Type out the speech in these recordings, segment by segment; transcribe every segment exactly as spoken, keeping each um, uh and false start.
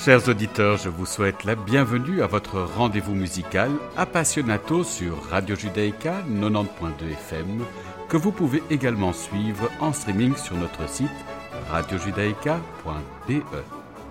Chers auditeurs, je vous souhaite la bienvenue à votre rendez-vous musical Appassionato sur Radio Judaïka quatre-vingt-dix point deux F M, que vous pouvez également suivre en streaming sur notre site radio judaïka point b e.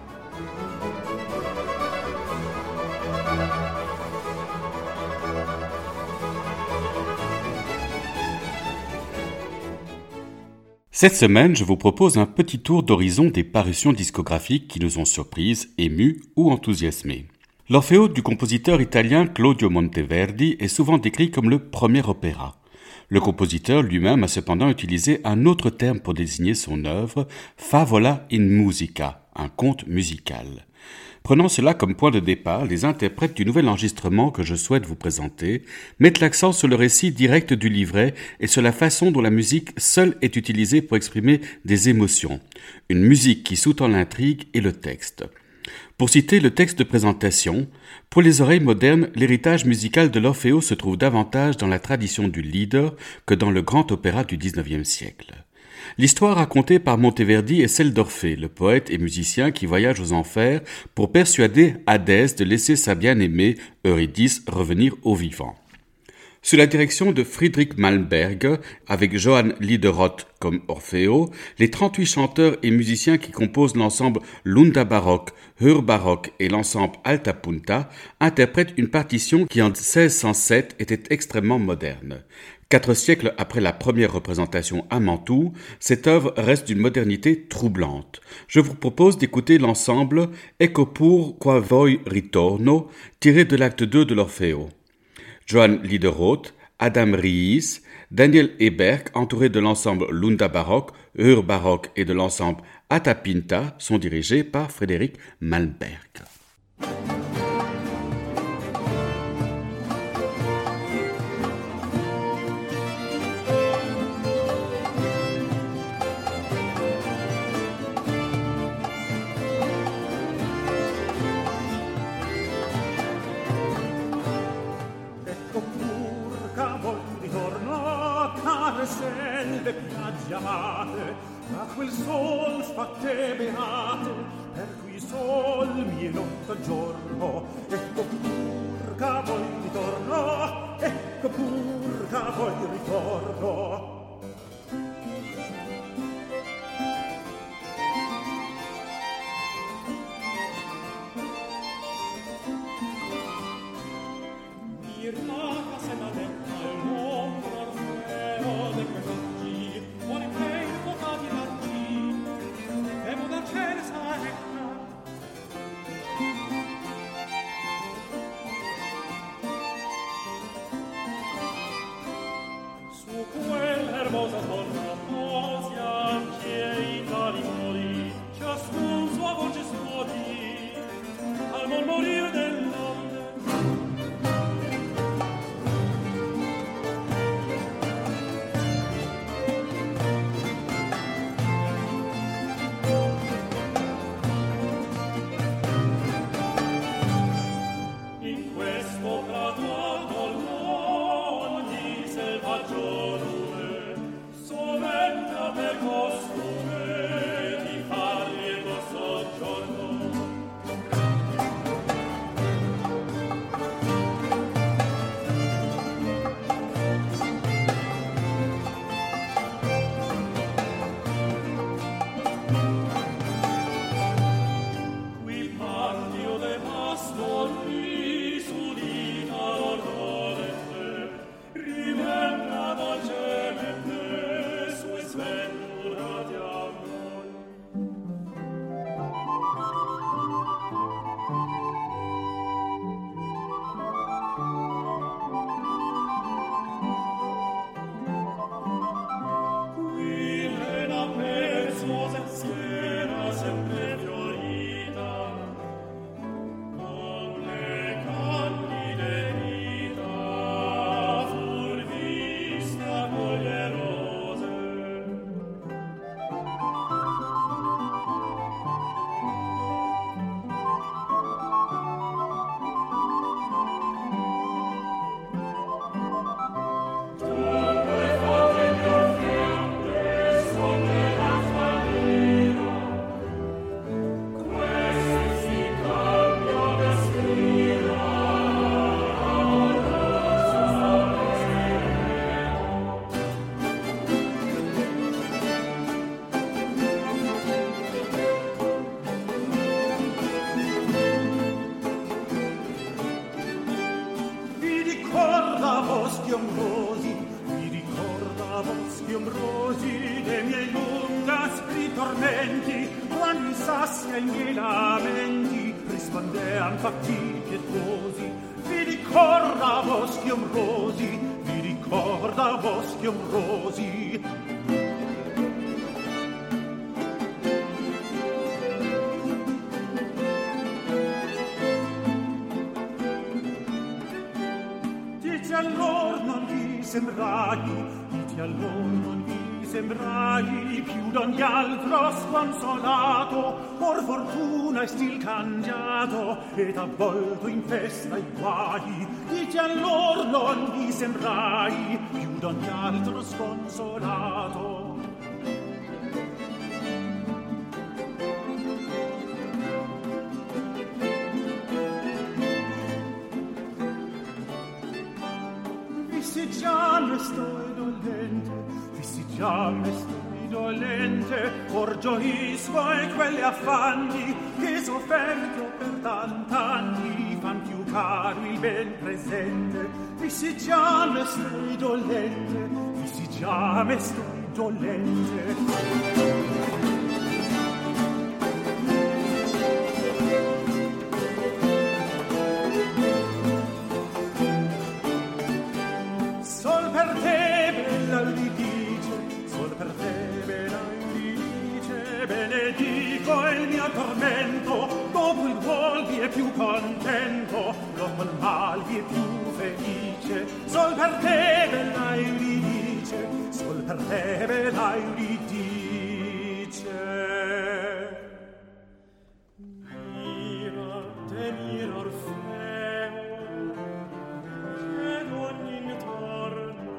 Cette semaine, je vous propose un petit tour d'horizon des parutions discographiques qui nous ont surprises, émues ou enthousiasmées. L'Orfeo du compositeur italien Claudio Monteverdi est souvent décrit comme le premier opéra. Le compositeur lui-même a cependant utilisé un autre terme pour désigner son œuvre, favola in musica, un conte musical. Prenant cela comme point de départ, les interprètes du nouvel enregistrement que je souhaite vous présenter mettent l'accent sur le récit direct du livret et sur la façon dont la musique seule est utilisée pour exprimer des émotions. Une musique qui sous-tend l'intrigue et le texte. Pour citer le texte de présentation, pour les oreilles modernes, l'héritage musical de l'Orfeo se trouve davantage dans la tradition du lieder que dans le grand opéra du dix-neuvième siècle. L'histoire racontée par Monteverdi est celle d'Orphée, le poète et musicien qui voyage aux enfers pour persuader Hadès de laisser sa bien-aimée Eurydice revenir au vivant. Sous la direction de Friedrich Malmberg, avec Johann Liederoth comme Orfeo, les trente-huit chanteurs et musiciens qui composent l'ensemble Lundabaroque, Hörbaroque et l'ensemble Alta Punta interprètent une partition qui en seize cent sept était extrêmement moderne. Quatre siècles après la première représentation à Mantoue, cette œuvre reste d'une modernité troublante. Je vous propose d'écouter l'ensemble Ecco pur qua voi ritorno, tiré de l'acte deux de l'Orfeo. Johann Liederoth, Adam Ries, Daniel Eberg, entourés de l'ensemble Lundabaroque, Hörbaroque et de l'ensemble Atapinta, sont dirigés par Frédéric Malmberg. Selve piagge amate, a quel sol fatte beate, per cui sol mi è notte giorno, ecco pur che voi ritorno, ecco pur che voi ritorno. In questo prato d'olmo ogni selvaggio boschi ombrosi dei miei lungaspri tormenti, quando in sassia i miei lamenti rispondean fatti pietosi. Vi ricorda boschi ombrosi, vi ricorda boschi ombrosi. Dite allor non vi sembrai, dite allor non vi sembrai più d'ogni altro sconsolato, or fortuna è stil cangiato ed avvolto in festa i guai. Dite allor non vi sembrai più d'ogni altro sconsolato. Vissi già ne sto dolente, vissi già ne sto dolente, or gioisco e quelle affanni che sofferto per tant'anni fan più caro il ben presente. Vissi già ne sto dolente, vissi già ne sto dolente. Benedico il mio tormento, dopo il vuol vi è più contento, dopo il mal vi è più felice. Sol per te bella Euridice, sol per te bella Euridice. Mira te mira Orfeo, che d'ogni intorno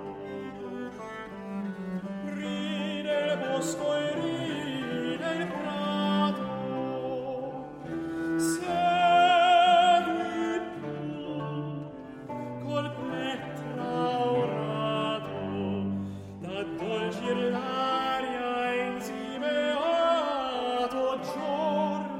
ride il bosco e ride il prato, segui tu col pletro aurato d'addolcir l'aria insimeato giorno.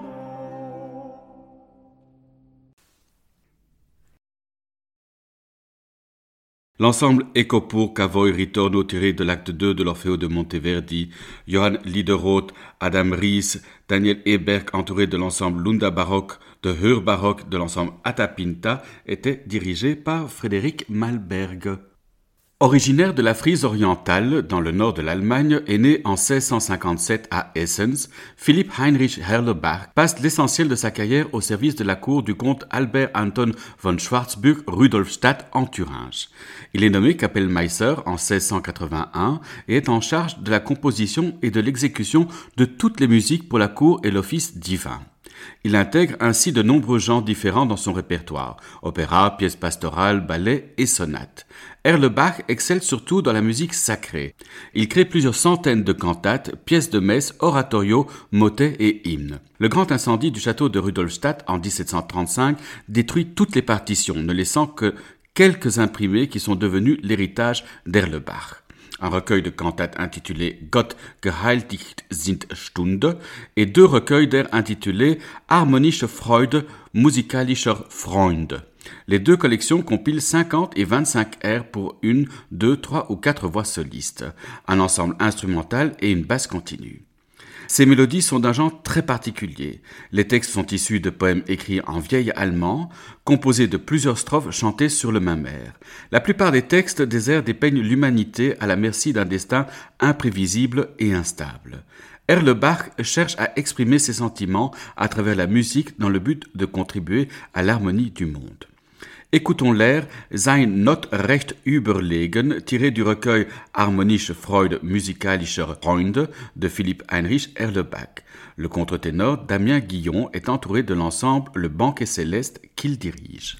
L'ensemble Ecco Cavoy Ritorno tiré de l'acte deux de l'Orfeo de Monteverdi, Johann Liederoth, Adam Ries, Daniel Eberg entouré de l'ensemble Lunda Baroque, de Hörbaroque de l'ensemble Atapinta, était dirigé par Frédéric Malberg. Originaire de la Frise orientale, dans le nord de l'Allemagne, et né en seize cent cinquante-sept à Esens, Philipp Heinrich Erlebach passe l'essentiel de sa carrière au service de la cour du comte Albert Anton von Schwarzburg-Rudolstadt en Thuringe. Il est nommé Kapellmeister en seize cent quatre-vingt-un et est en charge de la composition et de l'exécution de toutes les musiques pour la cour et l'office divin. Il intègre ainsi de nombreux genres différents dans son répertoire, opéra, pièces pastorales, ballets et sonates. Erlebach excelle surtout dans la musique sacrée. Il crée plusieurs centaines de cantates, pièces de messe, oratorios, motets et hymnes. Le grand incendie du château de Rudolstadt en dix-sept cent trente-cinq détruit toutes les partitions, ne laissant que quelques imprimés qui sont devenus l'héritage d'Erlebach. Un recueil de cantates intitulé Gott geheiligt sind Stunde et deux recueils d'airs intitulés Harmonische Freude, musikalischer Freund. Les deux collections compilent cinquante et vingt-cinq airs pour une, deux, trois ou quatre voix solistes, un ensemble instrumental et une basse continue. Ces mélodies sont d'un genre très particulier. Les textes sont issus de poèmes écrits en vieil allemand, composés de plusieurs strophes chantées sur le même air. La plupart des textes des airs dépeignent l'humanité à la merci d'un destin imprévisible et instable. Erlebach cherche à exprimer ses sentiments à travers la musique dans le but de contribuer à l'harmonie du monde. Écoutons l'air Sein not recht überlegen, tiré du recueil Harmonische Freude, musikalischer Freund de Philipp Heinrich Erlebach. Le contre-ténor Damien Guillon est entouré de l'ensemble Le Banquet Céleste qu'il dirige.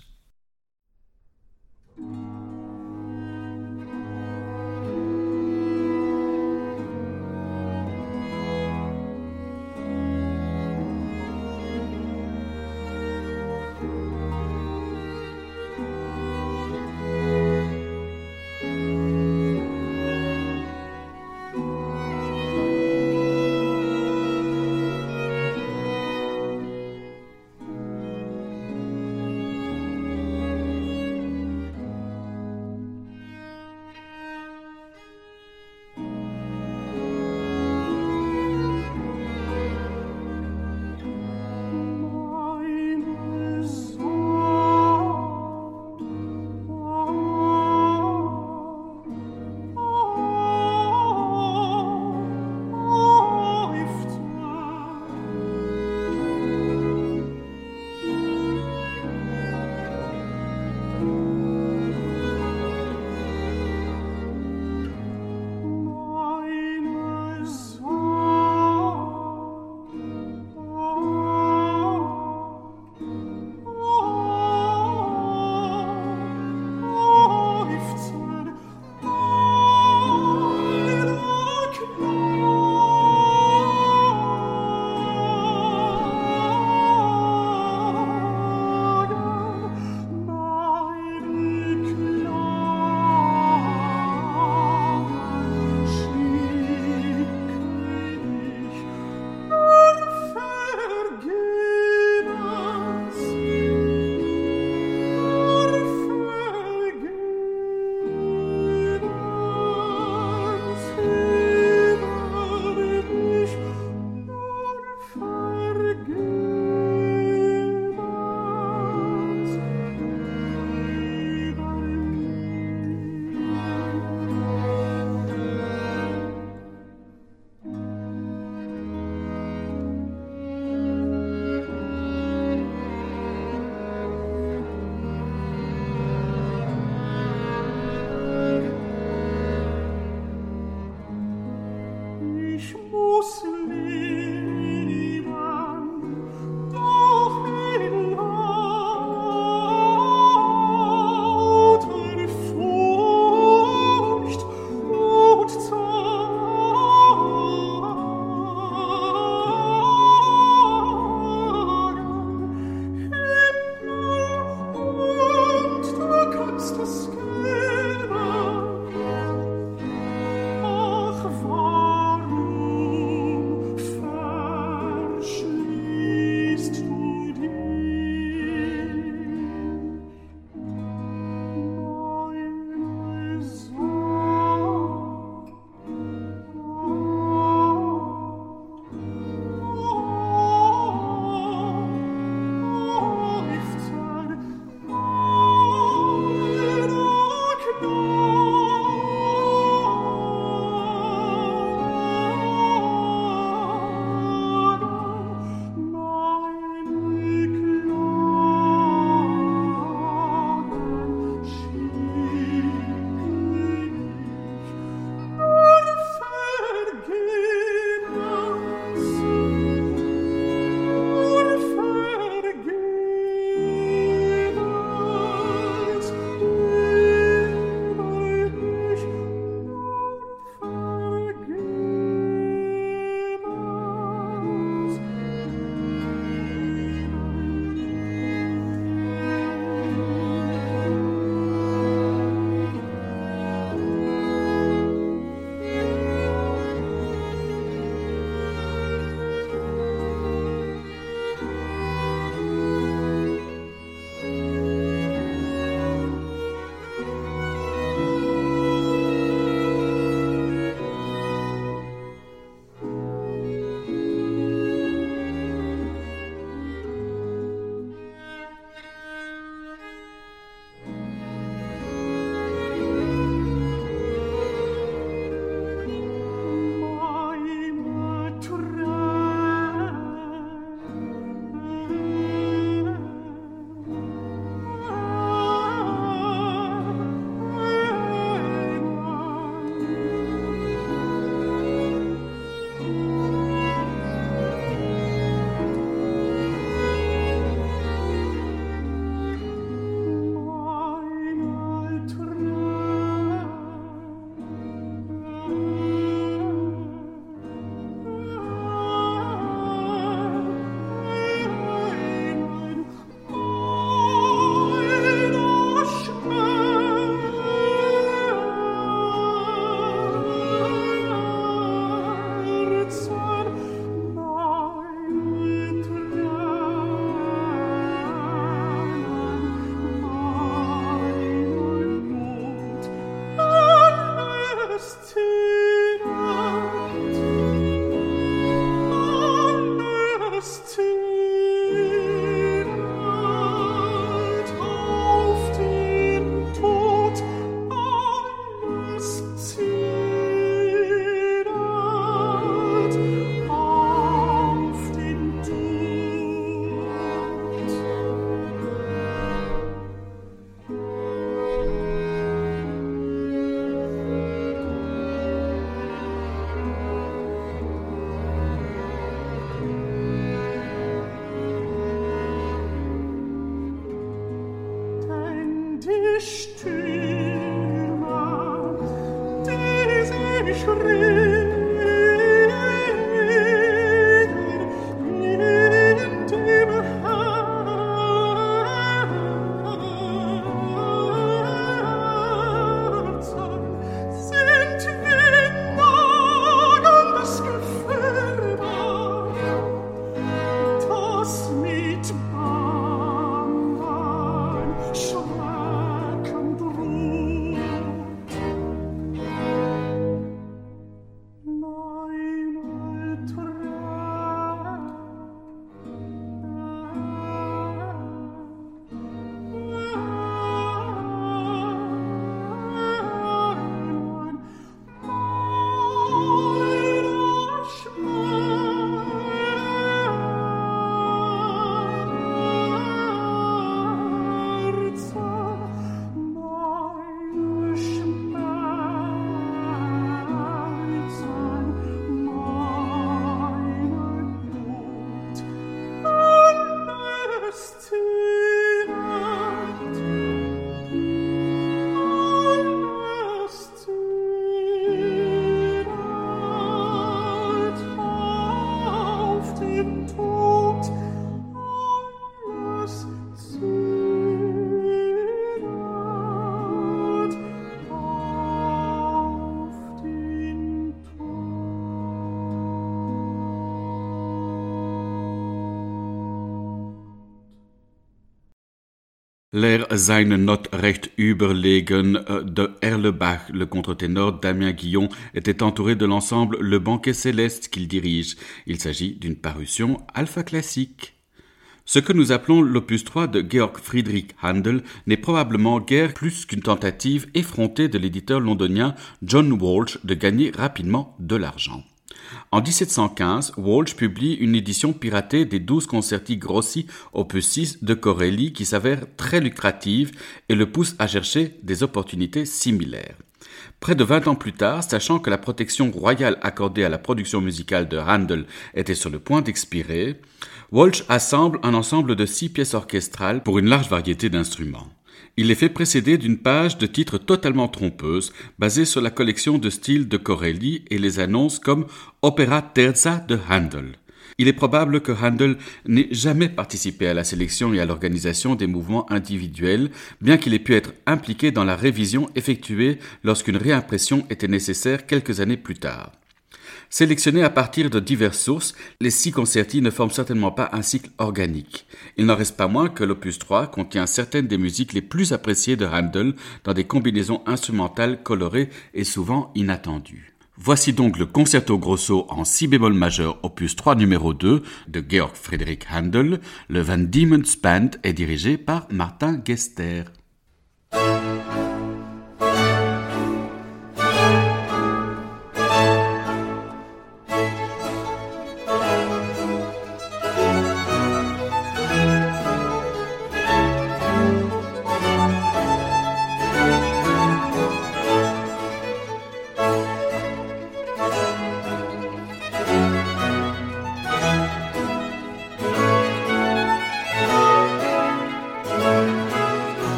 L'air Seine Not recht überlegen de Erlebach, le contre-ténor Damien Guillon, était entouré de l'ensemble Le Banquet Céleste qu'il dirige. Il s'agit d'une parution alpha classique. Ce que nous appelons l'opus trois de Georg Friedrich Händel n'est probablement guère plus qu'une tentative effrontée de l'éditeur londonien John Walsh de gagner rapidement de l'argent. En dix-sept cent quinze, Walsh publie une édition piratée des douze concerti grossi opus six de Corelli qui s'avère très lucrative et le pousse à chercher des opportunités similaires. Près de vingt ans plus tard, sachant que la protection royale accordée à la production musicale de Händel était sur le point d'expirer, Walsh assemble un ensemble de six pièces orchestrales pour une large variété d'instruments. Il les fait précéder d'une page de titres totalement trompeuses, basée sur la collection de styles de Corelli et les annonce comme Opera Terza de Händel. Il est probable que Händel n'ait jamais participé à la sélection et à l'organisation des mouvements individuels, bien qu'il ait pu être impliqué dans la révision effectuée lorsqu'une réimpression était nécessaire quelques années plus tard. Sélectionnés à partir de diverses sources, les six concerti ne forment certainement pas un cycle organique. Il n'en reste pas moins que l'opus trois contient certaines des musiques les plus appréciées de Händel dans des combinaisons instrumentales colorées et souvent inattendues. Voici donc le concerto grosso en si bémol majeur opus trois numéro deux de Georg Friedrich Händel. Le Van Diemen's Band est dirigé par Martin Gester.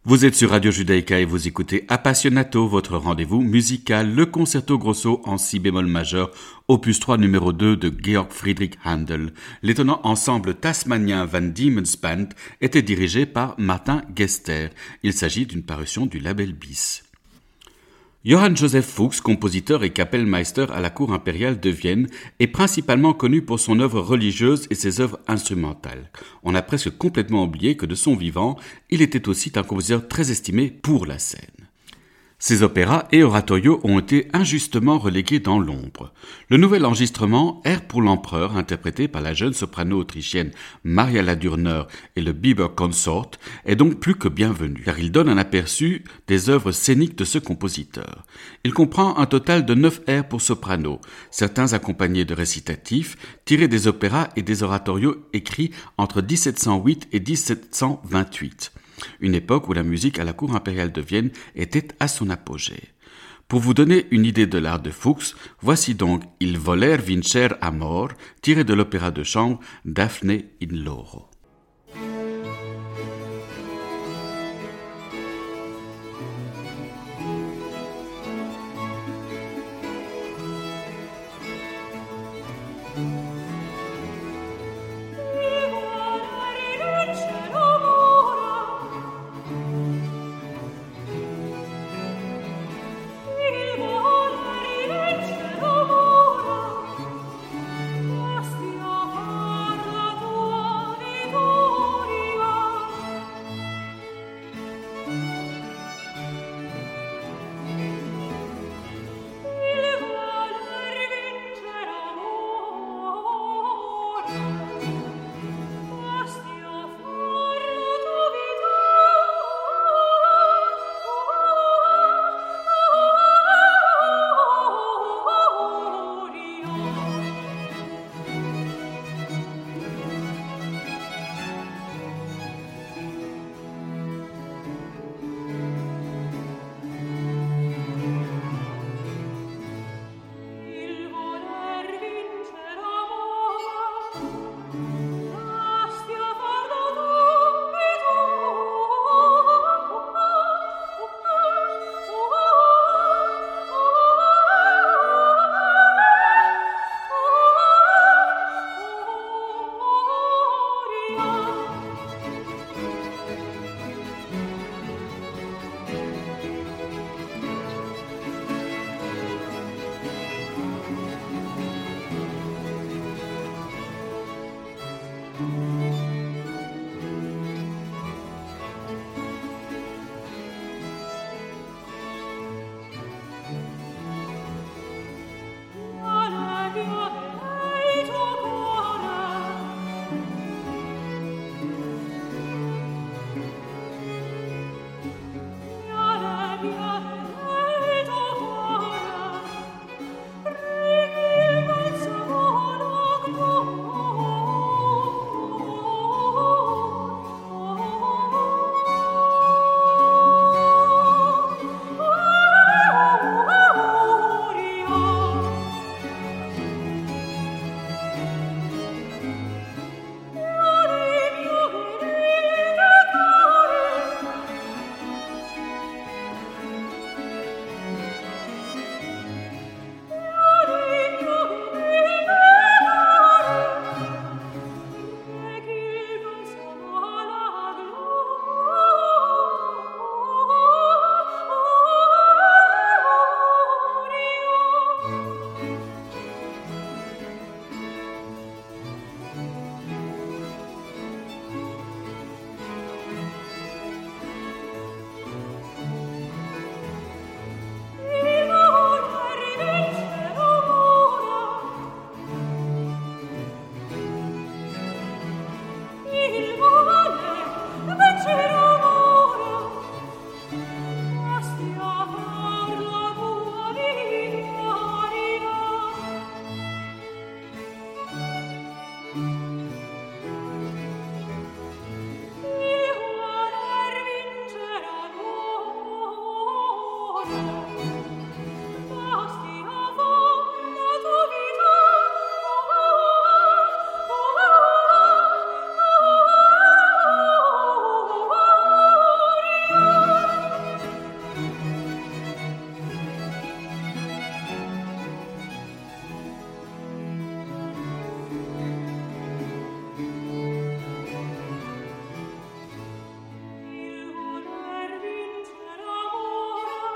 Vous êtes sur Radio Judaïka et vous écoutez Appassionato, votre rendez-vous musical, le concerto grosso en si bémol majeur, opus trois numéro deux de Georg Friedrich Händel. L'étonnant ensemble tasmanien Van Diemen's Band était dirigé par Martin Gester. Il s'agit d'une parution du label Bis. Johann Joseph Fuchs, compositeur et Kapellmeister à la cour impériale de Vienne, est principalement connu pour son œuvre religieuse et ses œuvres instrumentales. On a presque complètement oublié que de son vivant, il était aussi un compositeur très estimé pour la scène. Ses opéras et oratorios ont été injustement relégués dans l'ombre. Le nouvel enregistrement, Air pour l'empereur, interprété par la jeune soprano autrichienne Maria Ladurner et le Bieber Consort, est donc plus que bienvenu, car il donne un aperçu des œuvres scéniques de ce compositeur. Il comprend un total de neuf airs pour soprano, certains accompagnés de récitatifs, tirés des opéras et des oratorios écrits entre dix-sept cent huit et dix-sept cent vingt-huit. Une époque où la musique à la cour impériale de Vienne était à son apogée. Pour vous donner une idée de l'art de Fuchs, voici donc Il voler vincer amor, tiré de l'opéra de chambre Daphne in Loro. Asti a farla tua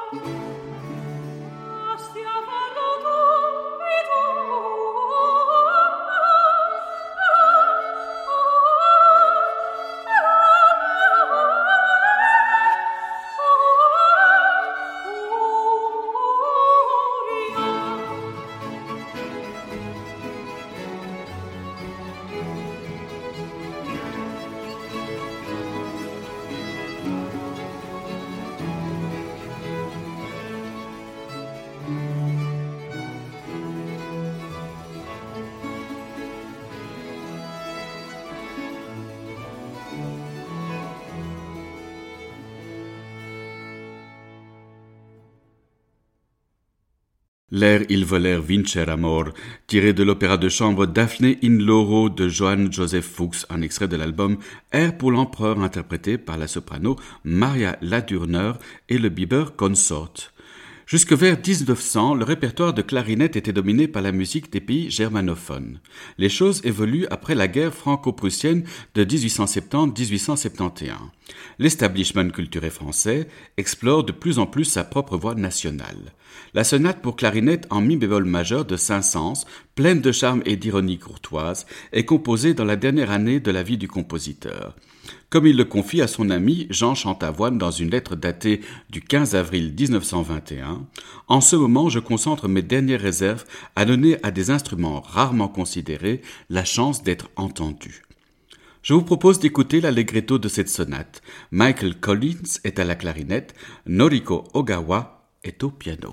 L'air Il voler vincer amor, tiré de l'opéra de chambre Daphne in Loro de Johann Joseph Fuchs, un extrait de l'album Air pour l'empereur interprété par la soprano Maria Ladurner et le Biber Consort. Jusque vers dix-neuf cents, le répertoire de clarinette était dominé par la musique des pays germanophones. Les choses évoluent après la guerre franco-prussienne de dix-huit cent soixante-dix à dix-huit cent soixante et un. L'establishment culturel français explore de plus en plus sa propre voix nationale. La sonate pour clarinette en mi bémol majeur de Saint-Saëns, pleine de charme et d'ironie courtoise, est composée dans la dernière année de la vie du compositeur. Comme il le confie à son ami Jean Chantavoine dans une lettre datée du quinze avril dix-neuf cent vingt et un, « En ce moment, je concentre mes dernières réserves à donner à des instruments rarement considérés la chance d'être entendus. » Je vous propose d'écouter l'allegretto de cette sonate. Michael Collins est à la clarinette, Noriko Ogawa est au piano.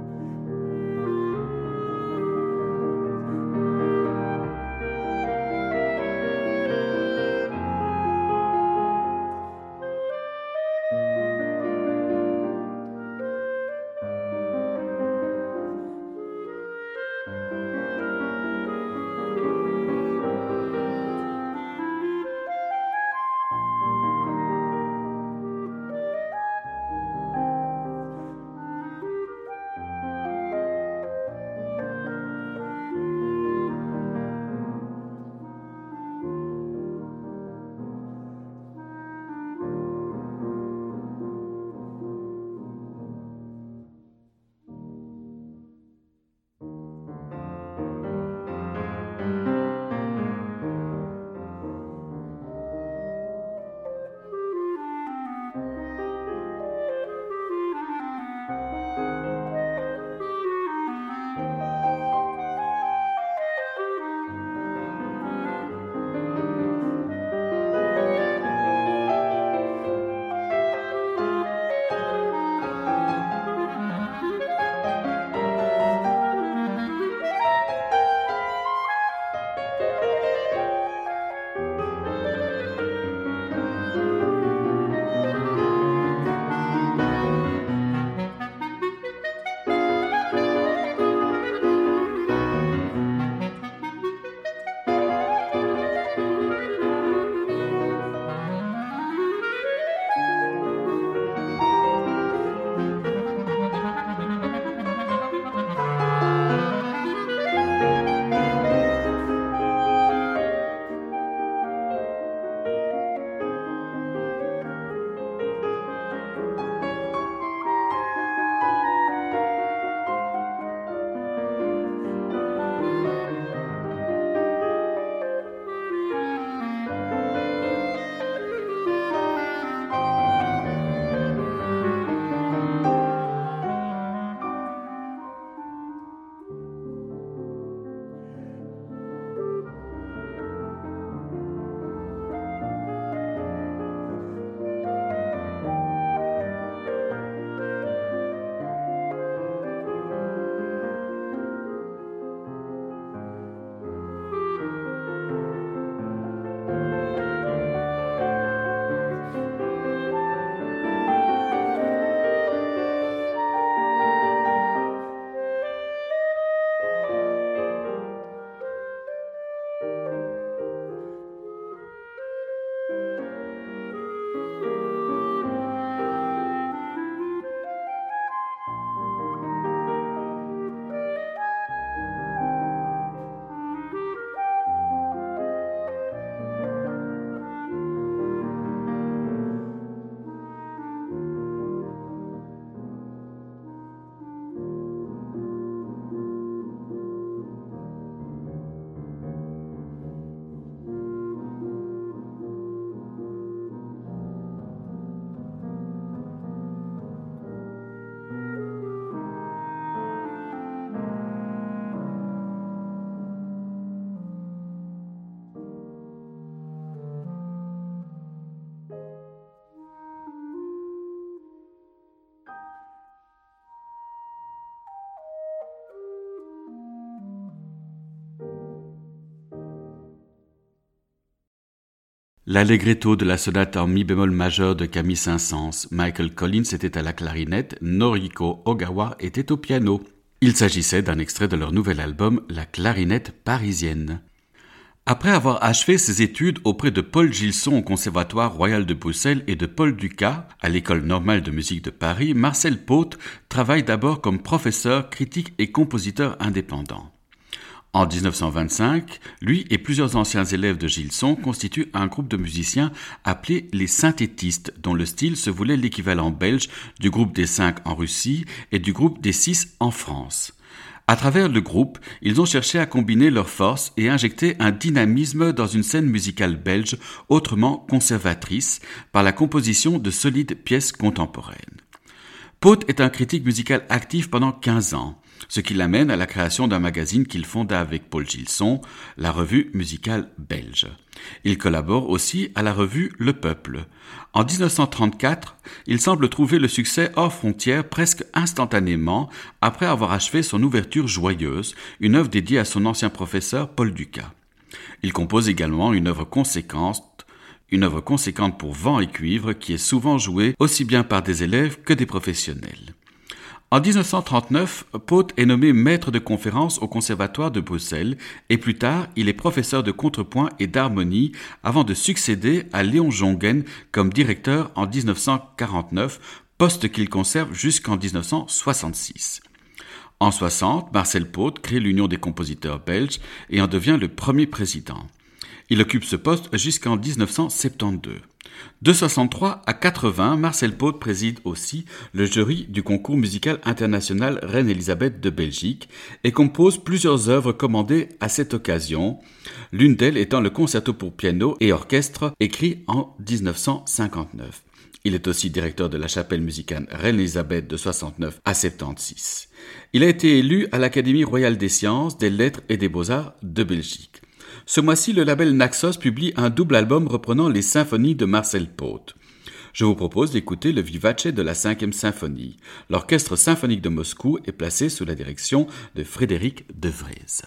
Thank L'allegretto de la sonate en mi bémol majeur de Camille Saint-Saëns. Michael Collins était à la clarinette, Noriko Ogawa était au piano. Il s'agissait d'un extrait de leur nouvel album La clarinette parisienne. Après avoir achevé ses études auprès de Paul Gilson au Conservatoire royal de Bruxelles et de Paul Dukas à l'École normale de musique de Paris, Marcel Paute travaille d'abord comme professeur, critique et compositeur indépendant. En dix-neuf cent vingt-cinq, lui et plusieurs anciens élèves de Gilson constituent un groupe de musiciens appelé les synthétistes, dont le style se voulait l'équivalent belge du groupe des Cinq en Russie et du groupe des Six en France. À travers le groupe, ils ont cherché à combiner leurs forces et injecter un dynamisme dans une scène musicale belge autrement conservatrice par la composition de solides pièces contemporaines. Paute est un critique musical actif pendant quinze ans, ce qui l'amène à la création d'un magazine qu'il fonda avec Paul Gilson, la Revue musicale belge. Il collabore aussi à la revue Le Peuple. En dix-neuf cent trente-quatre, il semble trouver le succès hors frontières presque instantanément après avoir achevé son ouverture joyeuse, une œuvre dédiée à son ancien professeur Paul Dukas. Il compose également une œuvre conséquente, une œuvre conséquente pour vent et cuivre qui est souvent jouée aussi bien par des élèves que des professionnels. En dix-neuf cent trente-neuf, Paute est nommé maître de conférences au Conservatoire de Bruxelles et plus tard, il est professeur de contrepoint et d'harmonie avant de succéder à Léon Jongen comme directeur en dix-neuf cent quarante-neuf, poste qu'il conserve jusqu'en dix-neuf cent soixante-six. En soixante, Marcel Paute crée l'Union des compositeurs belges et en devient le premier président. Il occupe ce poste jusqu'en dix-neuf cent soixante-douze. De soixante-trois à quatre-vingts, Marcel Paute préside aussi le jury du concours musical international Reine-Élisabeth de Belgique et compose plusieurs œuvres commandées à cette occasion, l'une d'elles étant le concerto pour piano et orchestre écrit en dix-neuf cent cinquante-neuf. Il est aussi directeur de la chapelle musicale Reine-Élisabeth de soixante-neuf à soixante-seize. Il a été élu à l'Académie royale des sciences, des lettres et des beaux-arts de Belgique. Ce mois-ci, le label Naxos publie un double album reprenant les symphonies de Marcel Paute. Je vous propose d'écouter le Vivace de la cinquième symphonie. L'Orchestre symphonique de Moscou est placé sous la direction de Frédéric de Vries.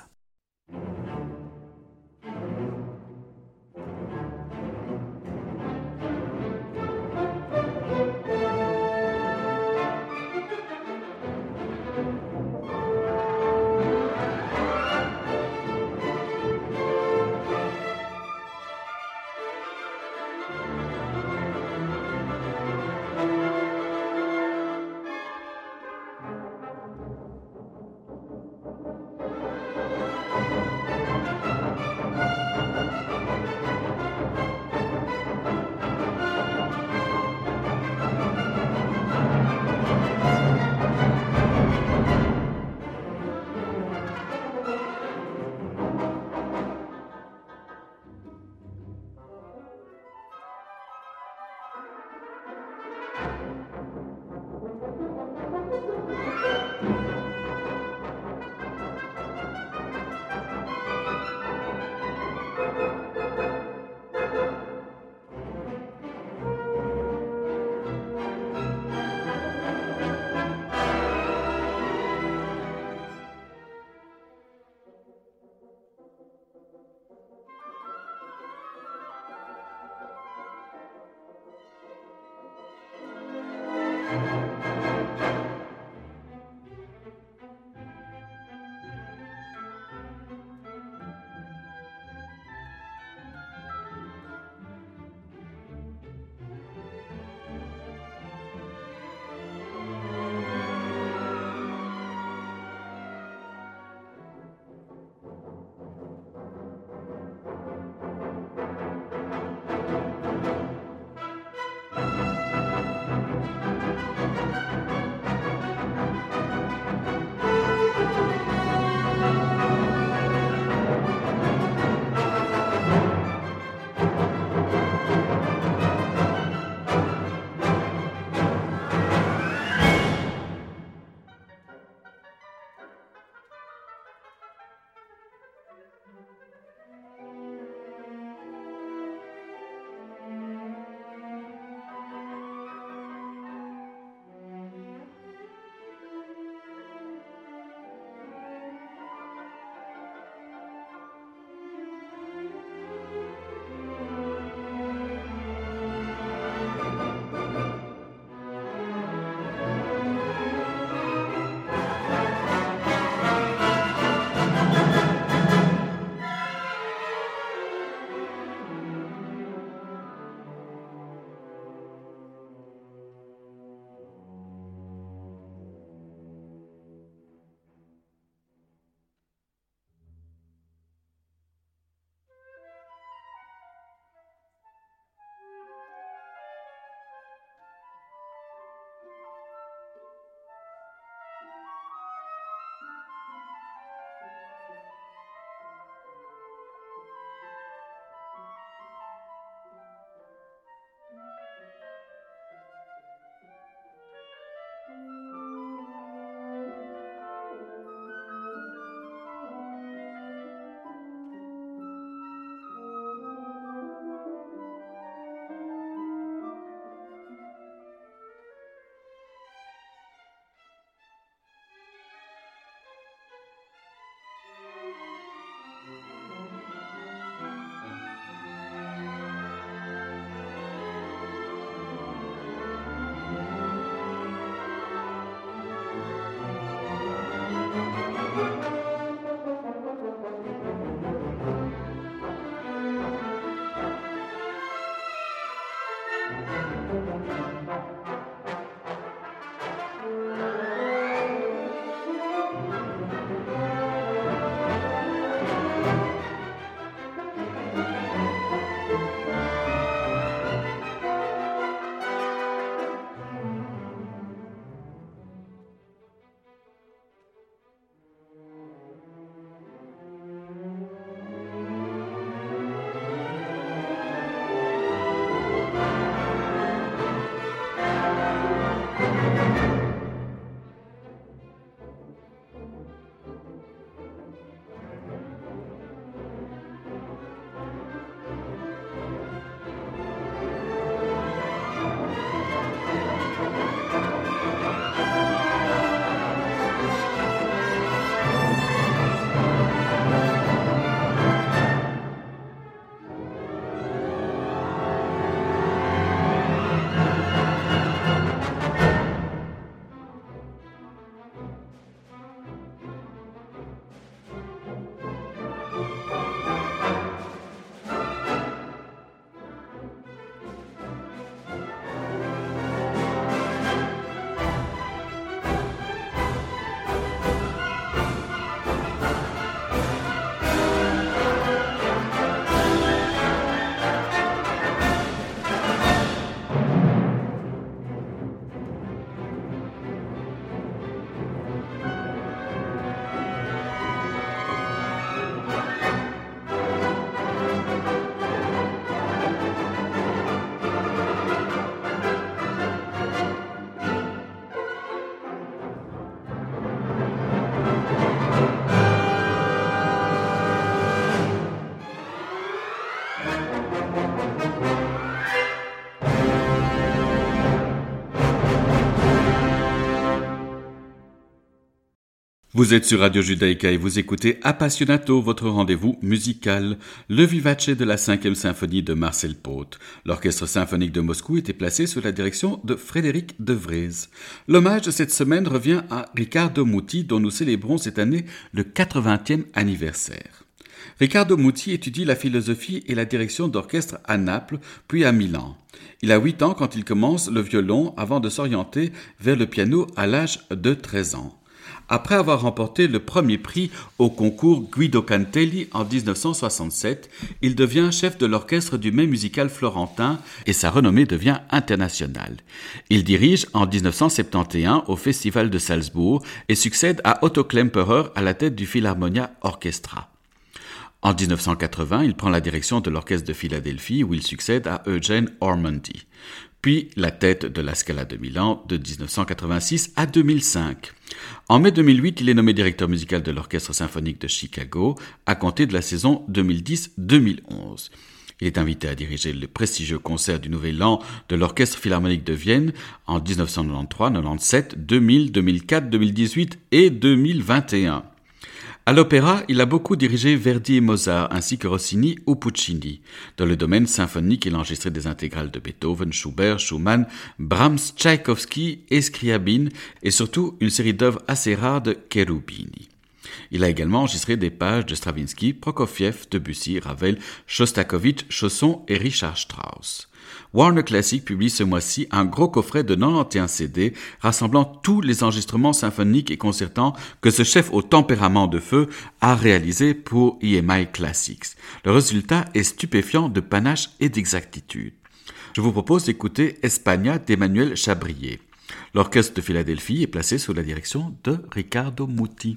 Vous êtes sur Radio Judaïka et vous écoutez Appassionato, votre rendez-vous musical, le vivace de la cinquième symphonie de Marcel Paute. L'orchestre symphonique de Moscou était placé sous la direction de Frédéric de Vries. L'hommage de cette semaine revient à Riccardo Muti, dont nous célébrons cette année le quatre-vingtième anniversaire. Riccardo Muti étudie la philosophie et la direction d'orchestre à Naples, puis à Milan. Il a huit ans quand il commence le violon avant de s'orienter vers le piano à l'âge de treize ans. Après avoir remporté le premier prix au concours Guido Cantelli en dix-neuf cent soixante-sept, il devient chef de l'orchestre du Mai musical florentin et sa renommée devient internationale. Il dirige en dix-neuf cent soixante et onze au Festival de Salzbourg et succède à Otto Klemperer à la tête du Philharmonia Orchestra. En dix-neuf cent quatre-vingts, il prend la direction de l'orchestre de Philadelphie où il succède à Eugene Ormandy, puis la tête de la Scala de Milan de dix-neuf cent quatre-vingt-six à deux mille cinq. En mai deux mille huit, il est nommé directeur musical de l'Orchestre symphonique de Chicago à compter de la saison deux mille dix deux mille onze. Il est invité à diriger le prestigieux concert du Nouvel An de l'Orchestre philharmonique de Vienne en dix-neuf cent quatre-vingt-treize, quatre-vingt-dix-sept, deux mille, deux mille quatre, deux mille dix-huit et deux mille vingt et un. À l'opéra, il a beaucoup dirigé Verdi et Mozart, ainsi que Rossini ou Puccini. Dans le domaine symphonique, il a enregistré des intégrales de Beethoven, Schubert, Schumann, Brahms, Tchaïkovski et Scriabine, et surtout une série d'œuvres assez rares de Cherubini. Il a également enregistré des pages de Stravinsky, Prokofiev, Debussy, Ravel, Shostakovich, Chausson et Richard Strauss. Warner Classic publie ce mois-ci un gros coffret de quatre-vingt-onze C D rassemblant tous les enregistrements symphoniques et concertants que ce chef au tempérament de feu a réalisé pour E M I Classics. Le résultat est stupéfiant de panache et d'exactitude. Je vous propose d'écouter Espagna d'Emmanuel Chabrier. L'orchestre de Philadelphie est placé sous la direction de Riccardo Muti.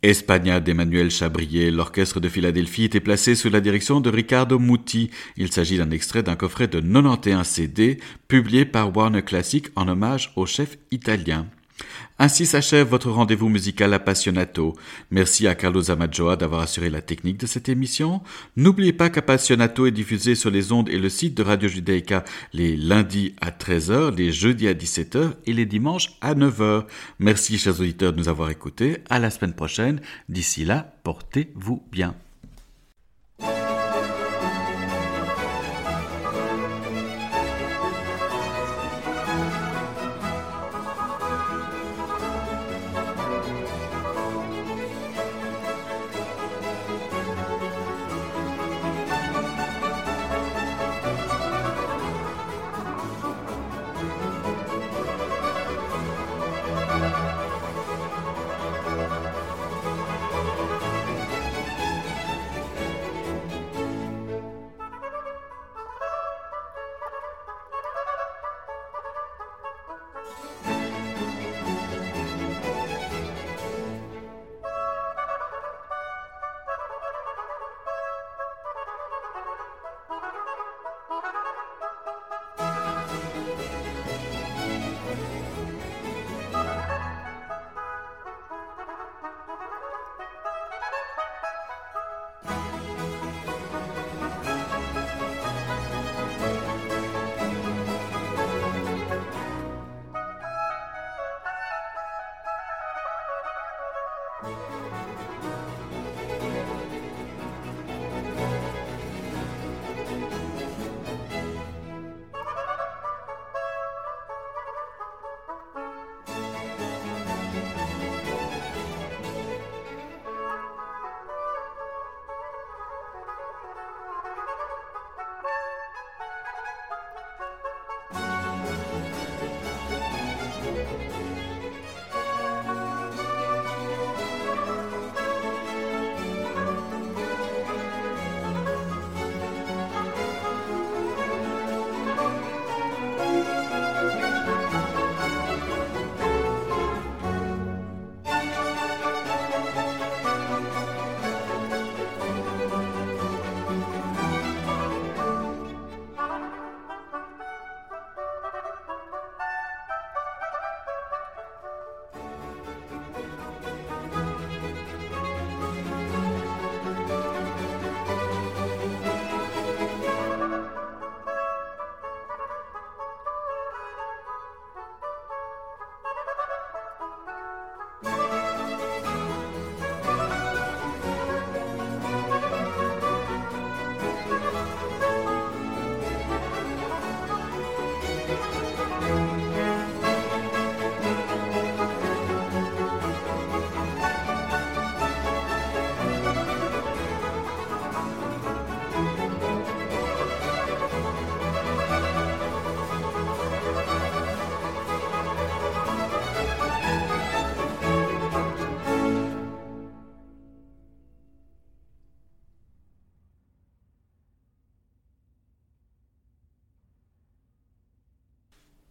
Espagnol d'Emmanuel Chabrier, l'orchestre de Philadelphie était placé sous la direction de Riccardo Muti. Il s'agit d'un extrait d'un coffret de quatre-vingt-onze C D publié par Warner Classic en hommage au chef italien. Ainsi s'achève votre rendez-vous musical Appassionato. Merci à Carlos Amaggioa d'avoir assuré la technique de cette émission. N'oubliez pas qu'Appassionato est diffusé sur les ondes et le site de Radio Judaïka les lundis à treize heures, les jeudis à dix-sept heures et les dimanches à neuf heures. Merci chers auditeurs de nous avoir écoutés. À la semaine prochaine. D'ici là, portez-vous bien.